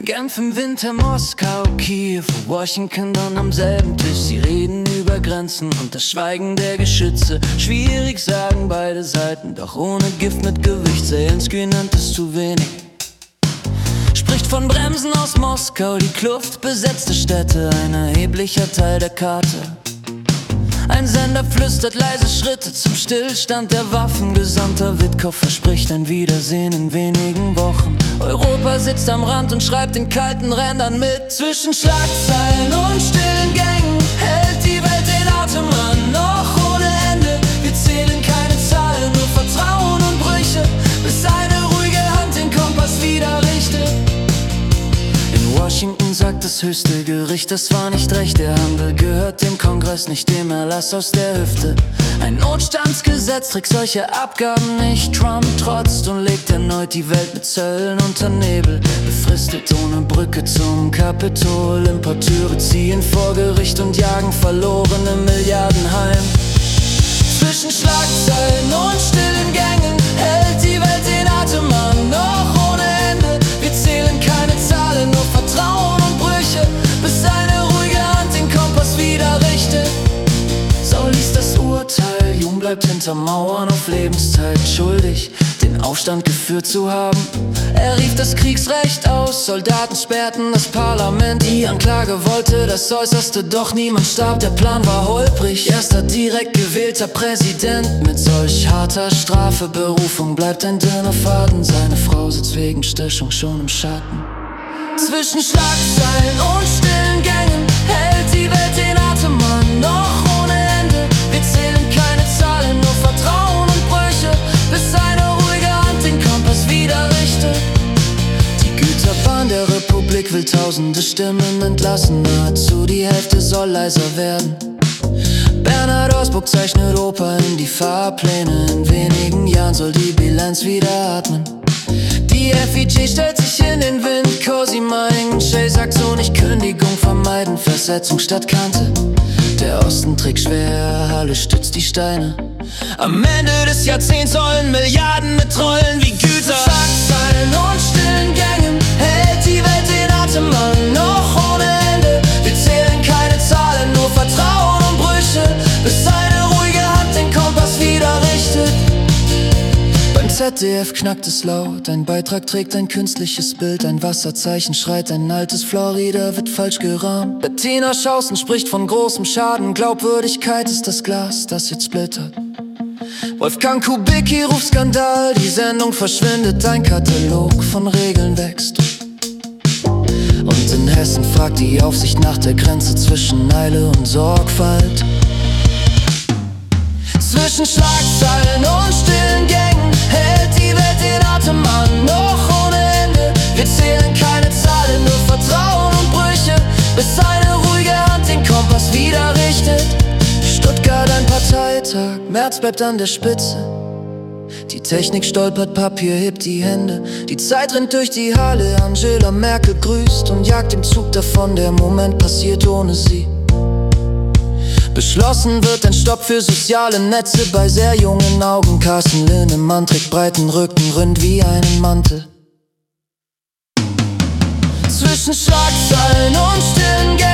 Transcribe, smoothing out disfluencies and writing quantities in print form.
Genf im Winter, Moskau, Kiew, Washington dann am selben Tisch. Sie reden über Grenzen und das Schweigen der Geschütze. Schwierig sagen beide Seiten, doch ohne Gift mit Gewicht. Zelensky nennt es zu wenig. Spricht von Bremsen aus Moskau, die Kluft besetzte Städte, ein erheblicher Teil der Karte. Ein Sender flüstert leise Schritte zum Stillstand der Waffen. Gesandter Witkow verspricht ein Wiedersehen in wenigen Wochen. Europa sitzt am Rand und schreibt in kalten Rändern mit. Zwischen Schlagzeilen und stillen Gängen hält die Welt den Atem an, noch ohne Ende. Wir zählen keine Zahlen, nur Vertrauen und Brüche, bis eine ruhige Hand den Kompass wieder richtet. In Washington sagt das höchste Gericht, das war nicht recht. Der Handel gehört dem Kongress, nicht dem Erlass aus der Hüfte. Ein Notstandsgesetz trägt solche Abgaben nicht. Trump trotzt und legt erneut die Welt mit Zöllen unter Nebel. Befristet ohne Brücke zum Kapitol. Importeure ziehen vor Gericht und jagen verlorene Milliarden heim. Zwischen Schlagzeilen und stillen Gängen hält die Welt den Atem an, noch ohne Ende. Wir zählen keine Zahlen, nur Vertrauen und Brüche, bis eine ruhige Hand den Kompass wieder richtet. Saul liest das Urteil, Jung bleibt hinter Mauern auf Lebenszeit schuldig, den Aufstand geführt zu haben. Er rief das Kriegsrecht aus, Soldaten sperrten das Parlament. Die Anklage wollte das Äußerste, doch niemand starb, der Plan war holprig. Erster direkt gewählter Präsident mit solch harter Strafe. Berufung bleibt ein dünner Faden, seine Frau sitzt wegen Stechung schon im Schatten. Zwischen Schlagzeilen und stillen Gängen hält die Welt den Atem an, noch ohne Ende. Wir zählen keine Zahlen, nur Vertrauen und Brüche, bis eine ruhige Hand den Kompass wieder richtet. Die Güterbahn der Republik will tausende Stimmen entlassen, nahezu die Hälfte soll leiser werden. Bernhard Osburg zeichnet Oper in die Fahrpläne, in wenigen Jahren soll die Bilanz wieder atmen. Die FIG stellt sich in den Wind, Cozy Mining, Shay sagt so nicht Kündigung vermeiden, Versetzung statt Kante. Der Osten trägt schwer, Halle stützt die Steine. Am Ende des Jahrzehnts sollen Milliarden mitrollen wie Güter. Schlagzeilen und stillen Gängen hält die Welt den Atem an, noch ohne Ende. Wir zählen keine Zahlen, nur Vertrauen und Brüche, bis eine ruhige Hand den Kompass wieder richtet. Beim ZDF knackt es laut, ein Beitrag trägt ein künstliches Bild, ein Wasserzeichen schreit, ein altes Florida wird falsch gerahmt. Bettina Schausen spricht von großem Schaden, Glaubwürdigkeit ist das Glas, das jetzt splittert. Wolfgang Kubicki ruft Skandal, die Sendung verschwindet, ein Katalog von Regeln wächst. Und in Hessen fragt die Aufsicht nach der Grenze zwischen Eile und Sorgfalt. Zwischen Schlagzeilen und stillen Gängen hält die Welt den Atem an, noch ohne Ende. Wir zählen keine Zahlen, nur Vertrauen und Brüche, bis eine ruhige Hand den Kompass wieder richtet. Stuttgart ein Parteitag, Merz bleibt an der Spitze. Die Technik stolpert, Papier hebt die Hände. Die Zeit rennt durch die Halle, Angela Merkel grüßt und jagt im Zug davon, der Moment passiert ohne sie. Beschlossen wird ein Stopp für soziale Netze bei sehr jungen Augen. Carsten Linnemann trägt breiten Rücken, rund wie einen Mantel. Zwischen Schlagzeilen und stillen Gängen